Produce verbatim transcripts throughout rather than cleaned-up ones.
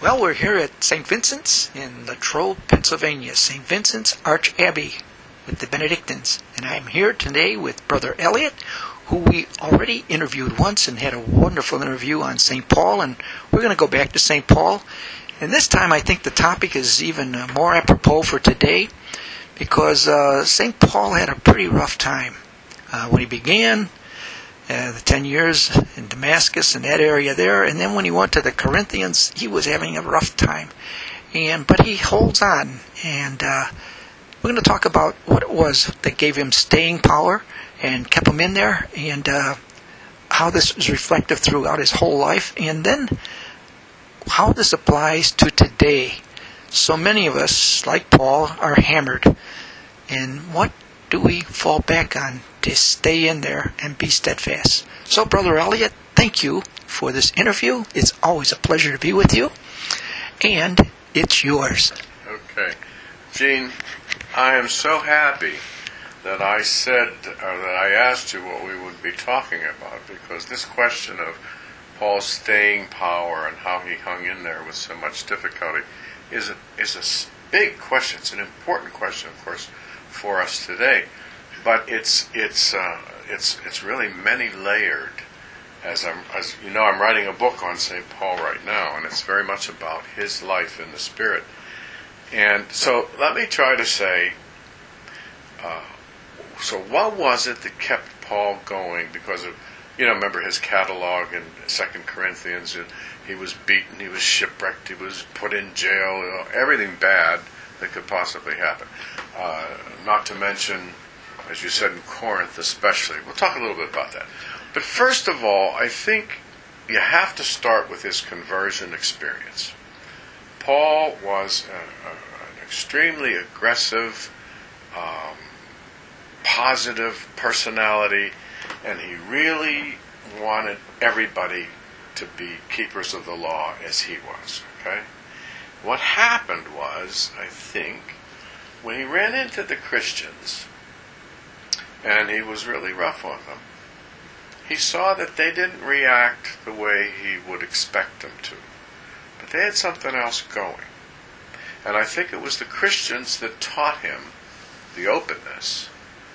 Well, we're here at Saint Vincent's in Latrobe, Pennsylvania, Saint Vincent's Arch Abbey with the Benedictines. And I'm here today with Brother Elliot, who we already interviewed once and had a wonderful interview on Saint Paul. And we're going to go back to Saint Paul. And this time I think the topic is even uh, more apropos for today because uh, Saint Paul had a pretty rough time. Uh, when he began, Uh, the ten years in Damascus and that area there, and then when he went to the Corinthians, he was having a rough time. And but he holds on, and uh, we're going to talk about what it was that gave him staying power and kept him in there, and uh, how this is reflective throughout his whole life, and then how this applies to today. So many of us, like Paul, are hammered, and what do we fall back on to stay in there and be steadfast? So, Brother Elliot, thank you for this interview. It's always a pleasure to be with you, and it's yours. Okay. Gene, I am so happy that I said, or that I asked you what we would be talking about, because this question of Paul's staying power and how he hung in there with so much difficulty is a, is a big question. It's an important question, of course, for us today. But it's it's uh, it's it's really many layered. As I'm as you know, I'm writing a book on Saint Paul right now, and it's very much about his life in the Spirit. And so let me try to say. Uh, so what was it that kept Paul going? Because of you know, remember his catalog in Second Corinthians. He was beaten, he was shipwrecked, he was put in jail. You know, everything bad that could possibly happen. Uh, not to mention, as you said, in Corinth especially. We'll talk a little bit about that. But first of all, I think you have to start with his conversion experience. Paul was a, a, an extremely aggressive, um, positive personality, and he really wanted everybody to be keepers of the law as he was. Okay? What happened was, I think, when he ran into the Christians, and he was really rough on them, he saw that they didn't react the way he would expect them to. But they had something else going. And I think it was the Christians that taught him the openness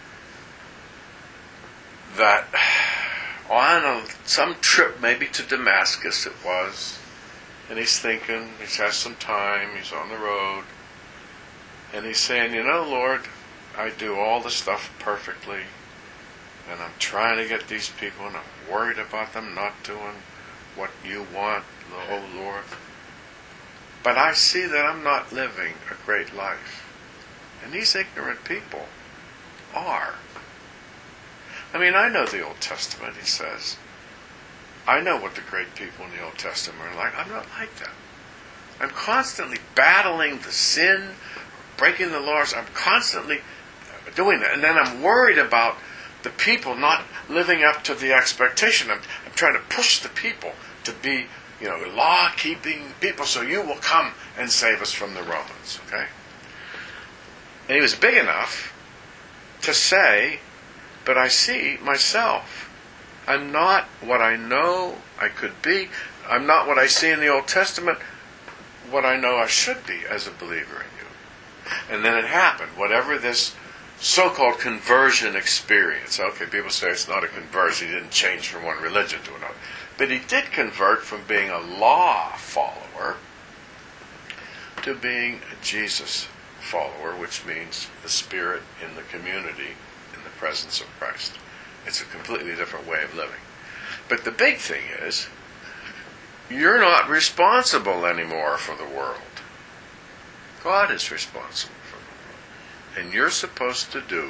that on a, some trip, maybe to Damascus it was, and he's thinking, he has some time, he's on the road, and he's saying, you know, Lord, I do all the stuff perfectly, and I'm trying to get these people, and I'm worried about them not doing what you want, oh Lord. But I see that I'm not living a great life. And these ignorant people are. I mean, I know the Old Testament, he says. I know what the great people in the Old Testament are like. I'm not like them. I'm constantly battling the sin, breaking the laws. I'm constantly doing that. And then I'm worried about the people not living up to the expectation. I'm, I'm trying to push the people to be, you know, law-keeping people so you will come and save us from the Romans. Okay? And he was big enough to say, but I see myself. I'm not what I know I could be. I'm not what I see in the Old Testament, what I know I should be as a believer in you. And then it happened. Whatever this so-called conversion experience. Okay, people say it's not a conversion. He didn't change from one religion to another. But he did convert from being a law follower to being a Jesus follower, which means the Spirit in the community, in the presence of Christ. It's a completely different way of living. But the big thing is, you're not responsible anymore for the world. God is responsible for the world. And you're supposed to do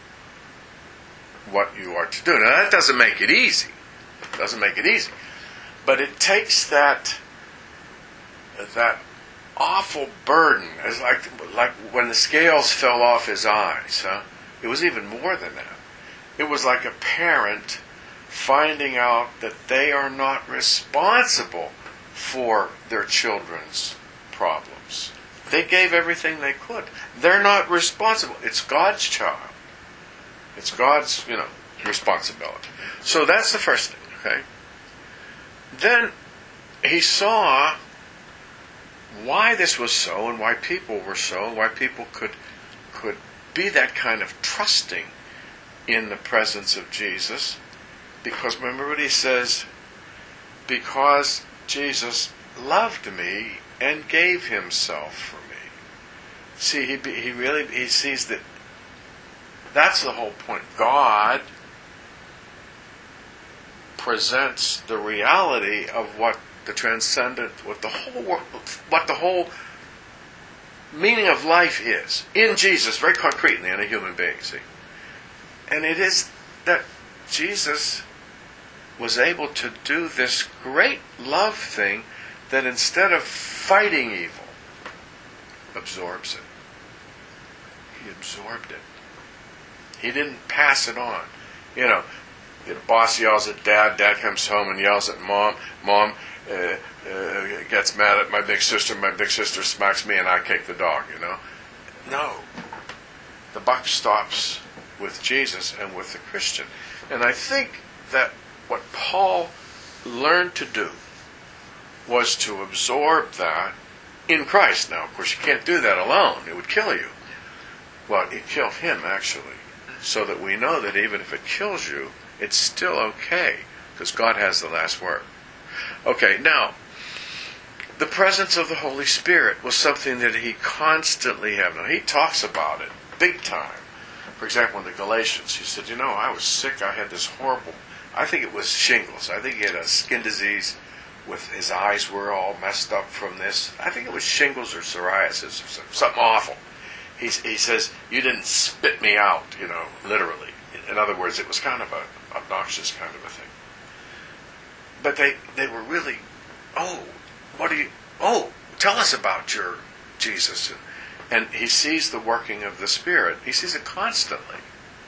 what you are to do. Now, that doesn't make it easy. It doesn't make it easy. But it takes that that awful burden. It's like, like when the scales fell off his eyes. Huh? It was even more than that. It was like a parent finding out that they are not responsible for their children's problems. They gave everything they could. They're not responsible. It's God's child. It's God's, you know, responsibility. So that's the first thing, okay? Then he saw why this was so, and why people were so, and why people could could be that kind of trusting in the presence of Jesus. Because remember what he says, because Jesus loved me and gave himself for me. See, he he really he sees that that's the whole point. God presents the reality of what the transcendent, what the whole what the whole meaning of life is in Jesus, very concretely in a human being. See, and it is that Jesus was able to do this great love thing that instead of fighting evil, absorbs it. He absorbed it. He didn't pass it on. You know, the boss yells at dad, dad comes home and yells at mom, mom uh, uh, gets mad at my big sister, my big sister smacks me and I kick the dog, you know. No. The buck stops with Jesus and with the Christian. And I think that what Paul learned to do was to absorb that in Christ. Now, of course, you can't do that alone. It would kill you. Well, it killed him, actually. So that we know that even if it kills you, it's still okay, because God has the last word. Okay, now, the presence of the Holy Spirit was something that he constantly had. Now, he talks about it big time. For example, in the Galatians, he said, you know, I was sick. I had this horrible, I think it was shingles. I think he had a skin disease with his eyes were all messed up from this. I think it was shingles or psoriasis or something, something awful. He, he says, you didn't spit me out, you know, literally. In other words, it was kind of a obnoxious kind of a thing. But they, they were really, oh, what do you, oh, tell us about your Jesus. And, and he sees the working of the Spirit. He sees it constantly.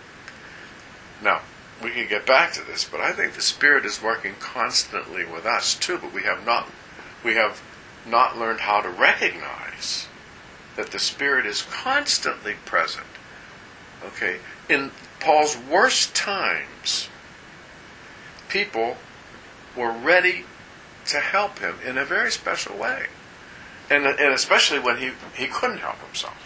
Now, we can get back to this, but I think the Spirit is working constantly with us too, but we have not, we have not learned how to recognize that the Spirit is constantly present. Okay? In Paul's worst times, people were ready to help him in a very special way. And, and especially when he, he couldn't help himself.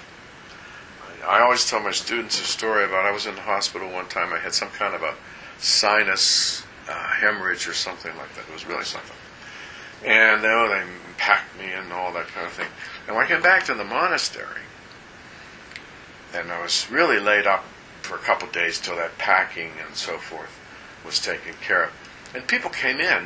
I always tell my students a story about I was in the hospital one time. I had some kind of a sinus uh, hemorrhage or something like that. It was really something. And oh, they packed me and all that kind of thing. And when I came back to the monastery, and I was really laid up for a couple of days till that packing and so forth was taken care of. And people came in,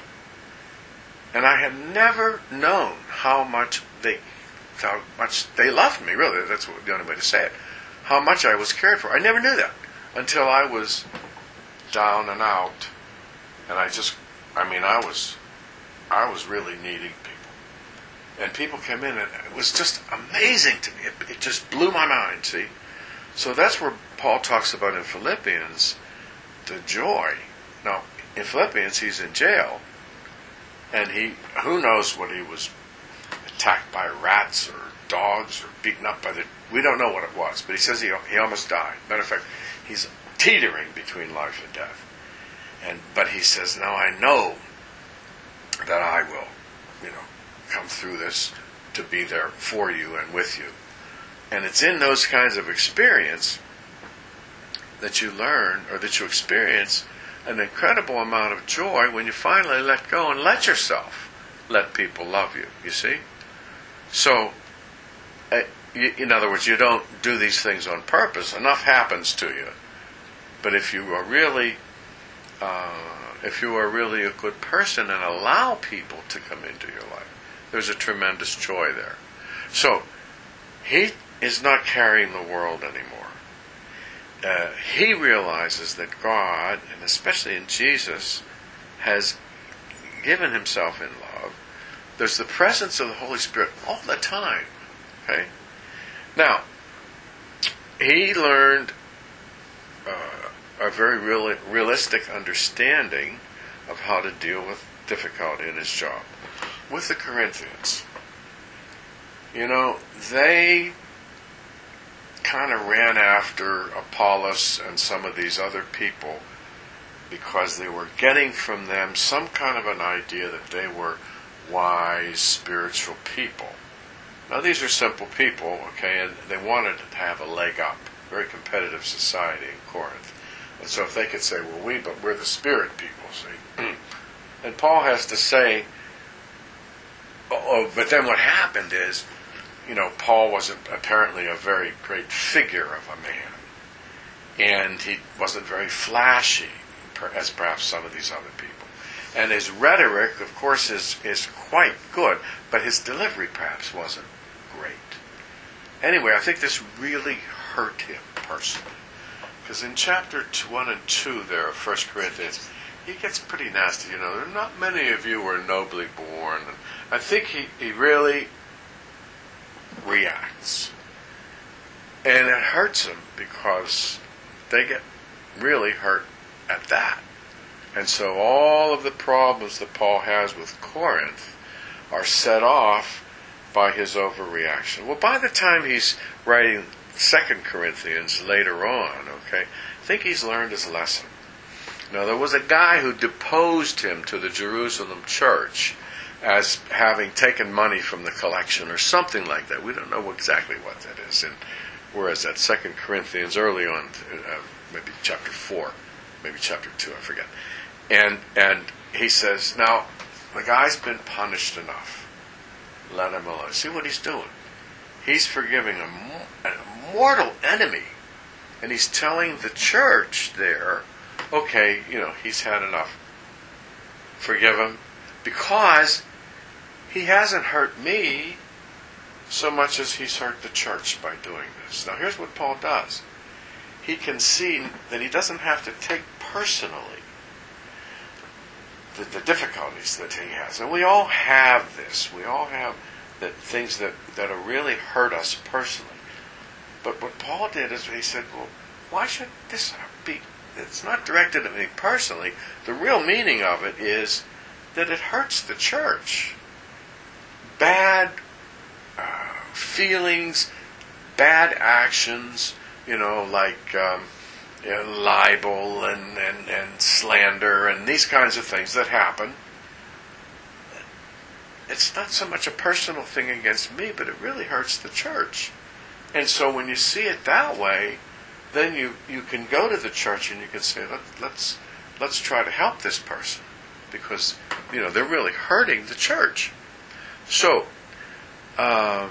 and I had never known how much they how much they loved me, really. That's the only way to say it. How much I was cared for. I never knew that until I was down and out. And I just, I mean, I was, I was really needing people. And people came in, and it was just amazing to me. It, it just blew my mind, see? So that's where Paul talks about in Philippians, the joy. Now, in Philippians, he's in jail. And he, who knows what he was attacked by rats or dogs or beaten up by the, we don't know what it was, but he says he he almost died. Matter of fact, he's teetering between life and death. And but he says, now I know that I will, you know, come through this to be there for you and with you. And it's in those kinds of experience that you learn, or that you experience an incredible amount of joy when you finally let go and let yourself let people love you, you see? So, uh, you, in other words, you don't do these things on purpose. Enough happens to you. But if you are really, uh, if you are really a good person and allow people to come into your life, there's a tremendous joy there. So, he is not carrying the world anymore. Uh, he realizes that God, and especially in Jesus, has given himself in love. There's the presence of the Holy Spirit all the time. Okay? Now, he learned uh, a very real, realistic understanding of how to deal with difficulty in his job. With the Corinthians, you know, they kind of ran after Apollos and some of these other people because they were getting from them some kind of an idea that they were wise, spiritual people. Now these are simple people, okay, and they wanted to have a leg up. Very competitive society in Corinth. And so if they could say, well, we, but we're the spirit people, see. And Paul has to say, oh, but then what happened is, you know, Paul wasn't apparently a very great figure of a man. And he wasn't very flashy, as perhaps some of these other people. And his rhetoric, of course, is, is quite good, but his delivery perhaps wasn't great. Anyway, I think this really hurt him personally. Because in chapter one and two there of First Corinthians, he gets pretty nasty. You know, there are not many of you who are nobly born. And I think he, he really reacts. And it hurts him because they get really hurt at that. And so all of the problems that Paul has with Corinth are set off by his overreaction. Well, by the time he's writing Second Corinthians later on, okay, I think he's learned his lesson. Now, there was a guy who deposed him to the Jerusalem church as having taken money from the collection or something like that. We don't know exactly what that is. And whereas that Second Corinthians early on, uh, maybe chapter four, maybe chapter two, I forget. And and he says, now, the guy's been punished enough. Let him alone. See what he's doing? He's forgiving a, a mortal enemy. And he's telling the church there, okay, you know, he's had enough. Forgive him. Because he hasn't hurt me so much as he's hurt the church by doing this. Now here's what Paul does. He can see that he doesn't have to take personally the, the difficulties that he has. And we all have this. We all have that things that, that really hurt us personally. But what Paul did is he said, well, why should this be? It's not directed at me personally. The real meaning of it is that it hurts the church. Bad uh, feelings, bad actions, you know, like um, you know, libel and, and, and slander and these kinds of things that happen. It's not so much a personal thing against me, but it really hurts the church. And so when you see it that way, then you, you can go to the church and you can say, Let, let's let's try to help this person. Because, you know, they're really hurting the church. So, uh,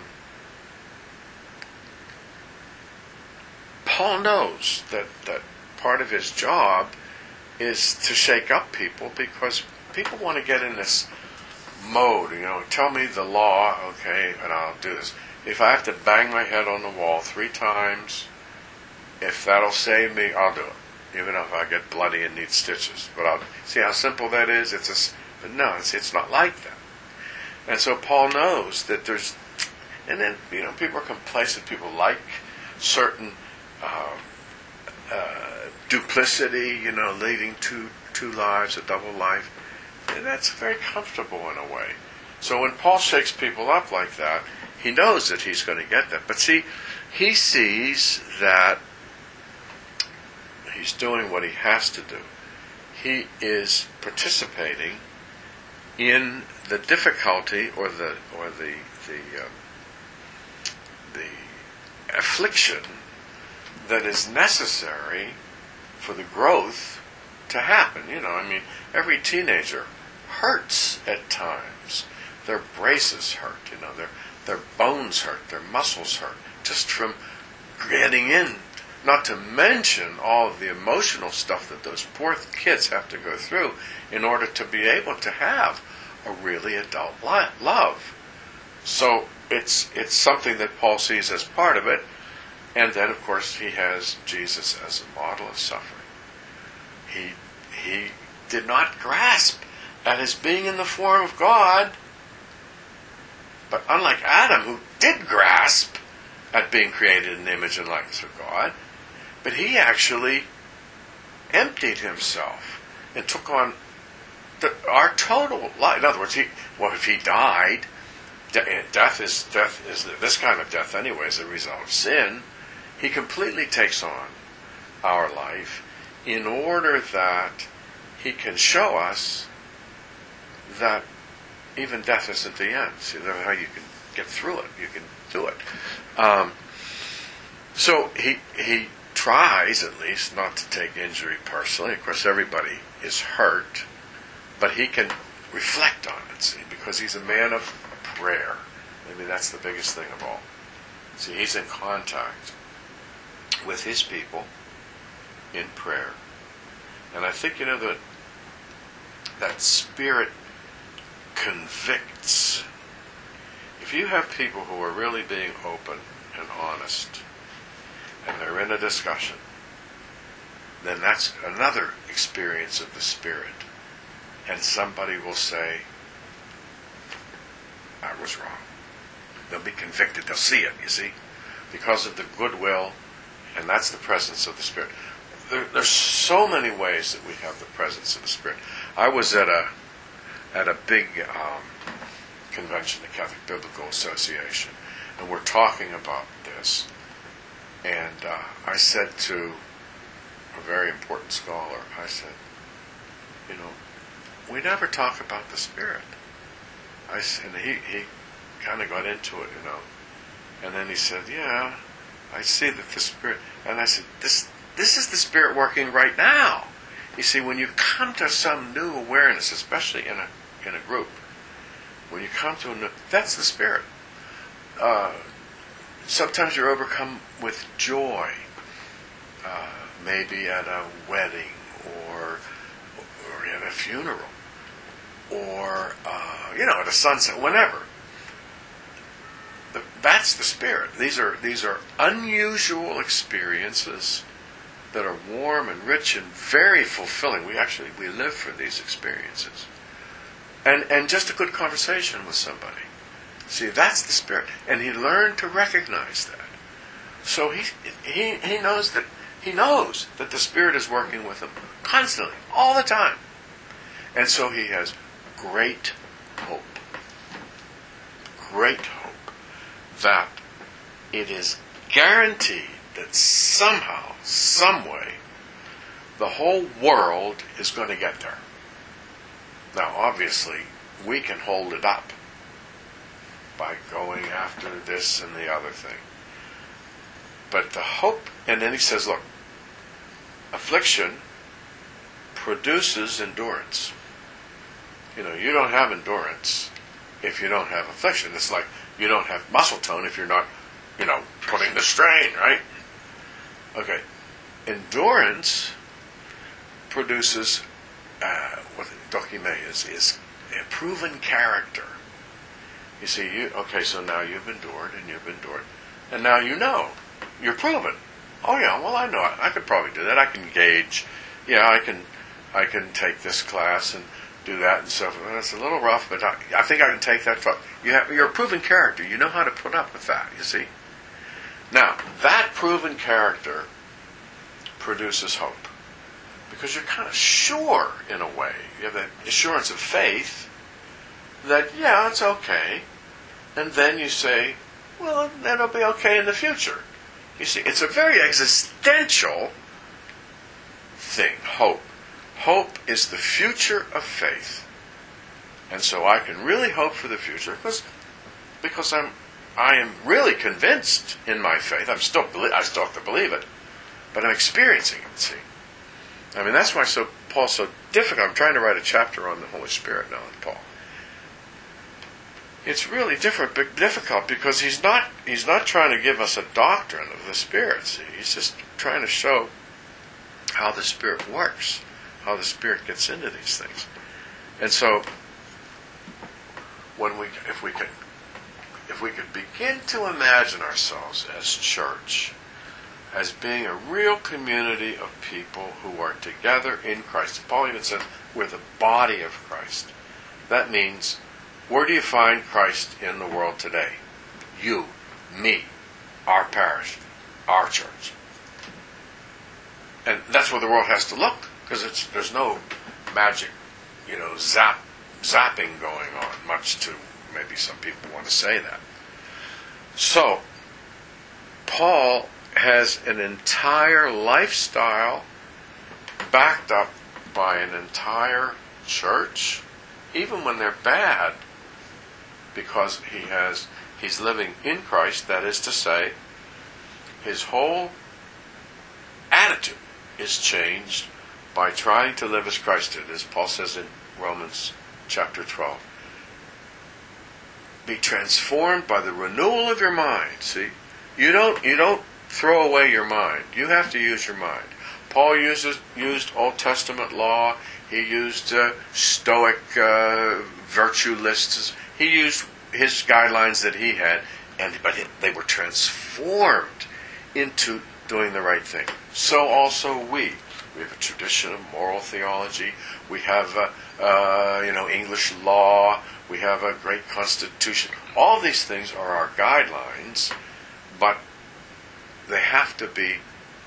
Paul knows that, that part of his job is to shake up people because people want to get in this mode, you know, tell me the law, okay, and I'll do this. If I have to bang my head on the wall three times, if that'll save me, I'll do it. Even if I get bloody and need stitches. But I'll see how simple that is. It's a, but no, it's, it's not like that. And so Paul knows that there's, and then, you know, people are complacent. People like certain uh, uh, duplicity, you know, leading to two lives, a double life. And that's very comfortable in a way. So when Paul shakes people up like that, he knows that he's going to get that. But see, he sees that he's doing what he has to do. He is participating in the difficulty or the or the the uh, the affliction that is necessary for the growth to happen. You know, I mean, every teenager hurts at times. Their braces hurt. You know, their their bones hurt. Their muscles hurt just from getting in. Not to mention all of the emotional stuff that those poor kids have to go through in order to be able to have a really adult li- love. So it's it's something that Paul sees as part of it. And then, of course, he has Jesus as a model of suffering. He he did not grasp at his being in the form of God. But unlike Adam, who did grasp at being created in the image and likeness of God, but he actually emptied himself and took on the, our total life. In other words, he, well, if he died, de- death is death is this kind of death anyway, as a result of sin. He completely takes on our life in order that he can show us that even death isn't the end. See how you can get through it. You can do it. Um, so he he tries, at least, not to take injury personally. Of course, everybody is hurt, but he can reflect on it, see, because he's a man of prayer. Maybe that's the biggest thing of all. See, he's in contact with his people in prayer. And I think, you know, that that Spirit convicts. If you have people who are really being open and honest, and they're in a discussion, then that's another experience of the Spirit. And somebody will say, I was wrong. They'll be convicted. They'll see it, you see, because of the goodwill, and that's the presence of the Spirit. There, there's so many ways that we have the presence of the Spirit. I was at a at a big um, convention, the Catholic Biblical Association, and we're talking about this. And uh, I said to a very important scholar, I said, you know, we never talk about the Spirit. I and he he kind of got into it, you know, and then he said, yeah, I see that the Spirit. And I said, this this is the Spirit working right now. You see, when you come to some new awareness, especially in a in a group, when you come to a new, that's the Spirit. Uh, sometimes you're overcome with joy, uh, maybe at a wedding or or at a funeral, or uh, you know, at a sunset, whenever. The, that's the Spirit. These are these are unusual experiences that are warm and rich and very fulfilling. We actually we live for these experiences, and and just a good conversation with somebody. See, that's the Spirit, and he learned to recognize that. So he he he knows that he knows that the Spirit is working with him constantly, all the time, and so he has great hope. Great hope that it is guaranteed that somehow, some way, the whole world is going to get there. Now, obviously, we can hold it up by going after this and the other thing. But the hope, and then he says, look, affliction produces endurance. You know, you don't have endurance if you don't have affliction. It's like you don't have muscle tone if you're not, you know, putting the strain, right? Okay. Endurance produces, uh, what dokime is, is a proven character. You see, you okay, so now you've endured and you've endured. And now you know. You're proven. Oh yeah, well I know it. I could probably do that. I can gauge. Yeah, I can I can take this class and do that and so forth. It's a little rough, but I, I think I can take that. You have, you're a proven character. You know how to put up with that, you see. Now, that proven character produces hope. Because you're kind of sure, in a way. You have that assurance of faith that, yeah, it's okay. And then you say, well, then it'll be okay in the future. You see, it's a very existential thing, hope. Hope is the future of faith. And so I can really hope for the future because because I'm I am really convinced in my faith. I'm still I still have to believe it, but I'm experiencing it, see. I mean, that's why so Paul's so difficult. I'm trying to write a chapter on the Holy Spirit now in Paul. It's really different, but difficult because he's not he's not trying to give us a doctrine of the Spirit, see. He's just trying to show how the Spirit works, how the Spirit gets into these things. And so when we if we could if we could begin to imagine ourselves as church as being a real community of people who are together in Christ. Paul even says we're the body of Christ. That means, where do you find Christ in the world today? You, me, our parish, our church. And that's where the world has to look, because it's there's no magic, you know, zap zapping going on, much to maybe some people want to say that. So, Paul has an entire lifestyle backed up by an entire church, even when they're bad, because he has he's living in Christ, that is to say, his whole attitude is changed by trying to live as Christ did, as Paul says in Romans chapter twelve. Be transformed by the renewal of your mind. See, you don't you don't throw away your mind. You have to use your mind. Paul uses used Old Testament law. He used uh, Stoic uh, virtue lists. He used his guidelines that he had, and but it, they were transformed into doing the right thing. So also we. We have a tradition of moral theology. We have, uh, uh, you know, English law. We have a great constitution. All these things are our guidelines, but they have to be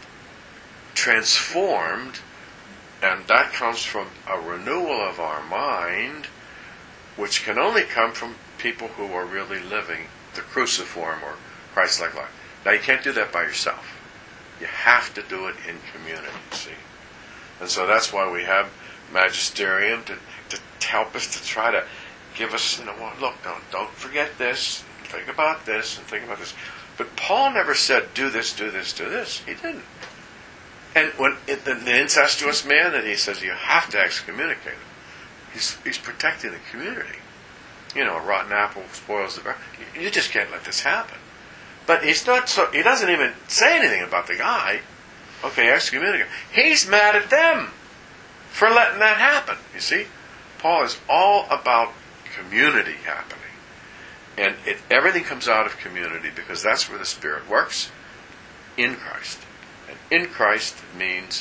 transformed, and that comes from a renewal of our mind, which can only come from people who are really living the cruciform or Christ-like life. Now, you can't do that by yourself. You have to do it in community, see? And so that's why we have magisterium to, to help us to try to give us, you know, well, look, don't, don't forget this, think about this, and think about this. But Paul never said, do this, do this, do this. He didn't. And when it, the, the incestuous man that he says you have to excommunicate him, he's, he's protecting the community. You know, a rotten apple spoils the berry. You, you just can't let this happen. But he's not so, he doesn't even say anything about the guy. Okay, excommunicate. He's mad at them for letting that happen. You see? Paul is all about community happening. And it, everything comes out of community because that's where the Spirit works, in Christ. And in Christ means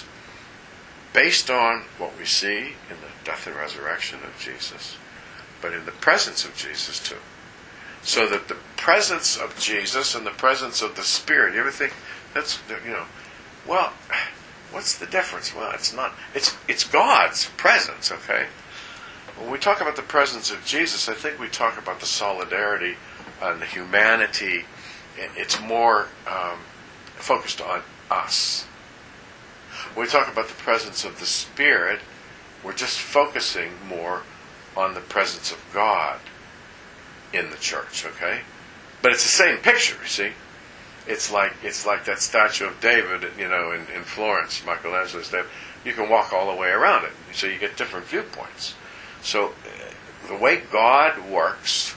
based on what we see in the death and resurrection of Jesus, but in the presence of Jesus too. So that the presence of Jesus and the presence of the Spirit, you ever think, that's, you know, well, what's the difference? Well, it's not, it's it's God's presence, okay? When we talk about the presence of Jesus, I think we talk about the solidarity and the humanity. It's more um, focused on us. When we talk about the presence of the Spirit, we're just focusing more on the presence of God in the church, okay? But it's the same picture, you see. It's like it's like that statue of David, you know, in, in Florence, Michelangelo's David. You can walk all the way around it, so you get different viewpoints. So uh, the way God works,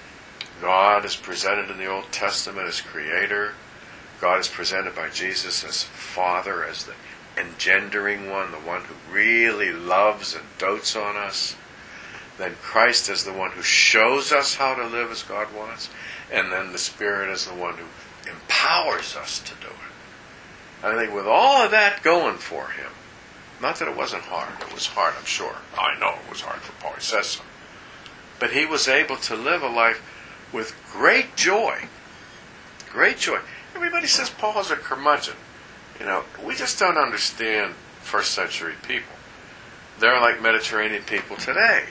God is presented in the Old Testament as Creator. God is presented by Jesus as Father, as the engendering one, the one who really loves and dotes on us. Then Christ is the one who shows us how to live as God wants. And then the Spirit is the one who empowers us to do it. And I think with all of that going for him, not that it wasn't hard, it was hard, I'm sure. I know it was hard for Paul, he says so. But he was able to live a life with great joy. Great joy. Everybody says Paul is a curmudgeon. You know, we just don't understand first century people. They're like Mediterranean people today.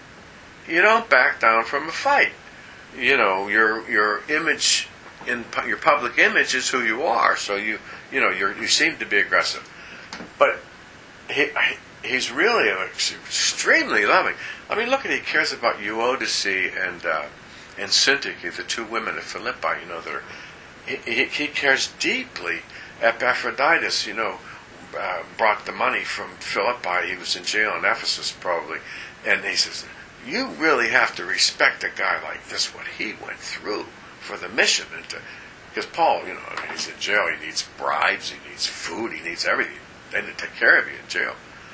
You don't back down from a fight. You know, your your image, in your public image is who you are. So you you know you you seem to be aggressive, but he he's really extremely loving. I mean, look at, he cares about Euodice and uh, and Syntyche, the two women at Philippi. You know, that are, he he cares deeply. Epaphroditus, you know, uh, brought the money from Philippi. He was in jail in Ephesus probably, and he says, you really have to respect a guy like this, what he went through for the mission. And to, because Paul, you know, he's in jail, he needs bribes, he needs food, he needs everything. They need to take care of you in jail.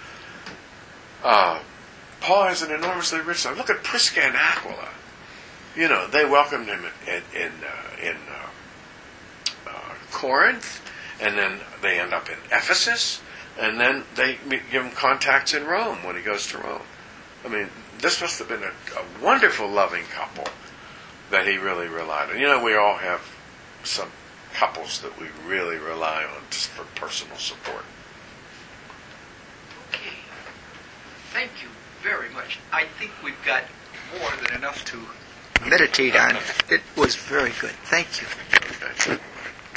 Uh, Paul has an enormously rich life. Look at Prisca and Aquila. You know, they welcomed him in in, uh, in uh, uh, Corinth, and then they end up in Ephesus, and then they give him contacts in Rome when he goes to Rome. I mean, this must have been a, a wonderful, loving couple that he really relied on. You know, we all have some couples that we really rely on just for personal support. Okay. Thank you very much. I think we've got more than enough to meditate on. It was very good. Thank you. Okay.